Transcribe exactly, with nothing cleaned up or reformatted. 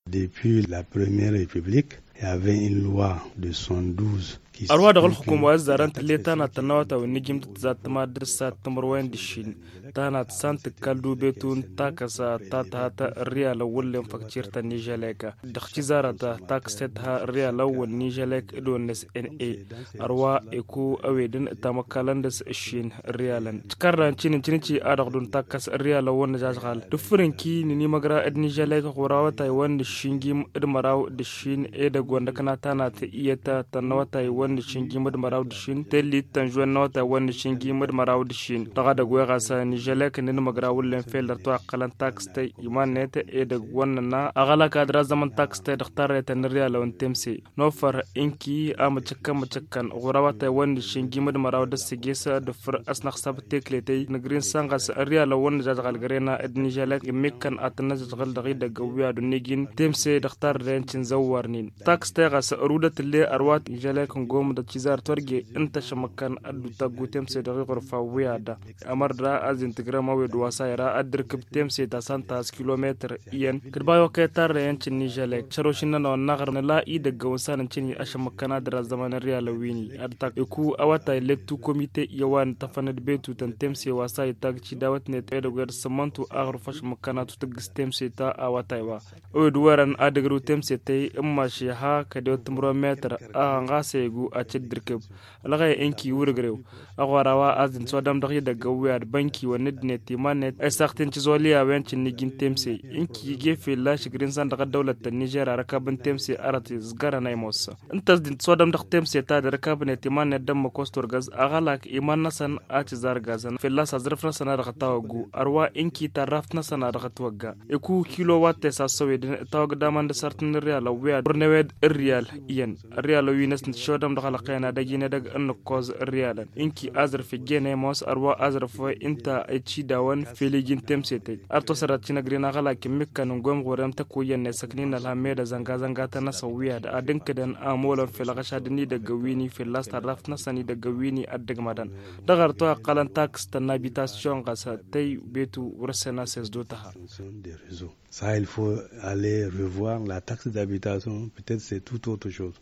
Depuis la Première République, il y avait une loi de soixante-douze. arwa da hulkum wa zaran tleta na tanawata wa nigim zat ma dirsa tamrwan dishin tana sant kaldu betun takasa ta ta ta riala wullin fakcirta nijaleka dakhci zarata takset ha riala wal nijalek idonnes na arwa eku awedin tamakalandas shin rialan karran cinin cinci adaqdun takas riala won jajgal dufurin ki ni magra ed nijalek qorawata wan shingim idmaraw dishin e da gonda kana tana ta iyata tanawata wani shingi mud maraw dishin telli tanjwan nota wani shingi mud maraw dishin daga da goya gasa ni jelek nin magrawul len feller to aqalan tax tay iman net e da wannan na agala kadra zaman tax tay dakhtar ta nriya lawan temsi no far inki am chakka machakkan gurawata wani shingi mud maraw da sigesa da fur asnaq sab teklete na green sangas riya lawan jagal garena ed ni jelek mekkan atna jagal dagi da gawiya do negin temsi dakhtar rencin zawarnin tax tay gas rudat le arwat jelek ngom da cizar torge inta shamakan addu tagu temse da gorfa wiyada amarda az integrama we do wasaira adir kib temse ta santa kilometer yen kirbayo kay tar yancin nijale charoshin na nagar na la i daga wasanan cin ashamakana da zaman riya lawini adta ku awata electu committee yawan tafanad betu tan temse wasai tagci dawat ne tay da gar samantu agar fash makana tu tagis temse ta awata wa o duwaran adagru temse tay imma shi ha kado tumro meter a ngase gu a cidirkib alagay enki wurgrew agwarawa azin sodam dagi daga wiyar banki wa nedne timanet ay saktin ci zoliya wencin nigin temse enki gefe la shigrin san daga dawlat ta Niger rakaban temse arati zgara nay mossa intas din sodam dag temse ta da rakaban timanet dam kostor gaz agalak iman nasan a ci zar gazan filla sa zarfna sana daga tawagu arwa enki tarafna sana daga tawga eku kilowatt sa sowedin tawga daman da sartin real wiya bornewed real yen real winas shodam daga laqayna dagina daga an koz rialan inki azar fi gene mos arwa azar fo inta ci dawan filigin temsete arto sarat cina grina gala kimikkan gom goram ta kuyen ne saknina la meda zanga zanga ta na sawiya da adinka dan amolan filagasha dini daga wini filas taraf na sani daga wini addag madan daga to qalan tax tan habitation gasa tay betu ursena ses dotaha. Ça, il faut aller revoir la taxe d'habitation, peut-être c'est tout autre chose.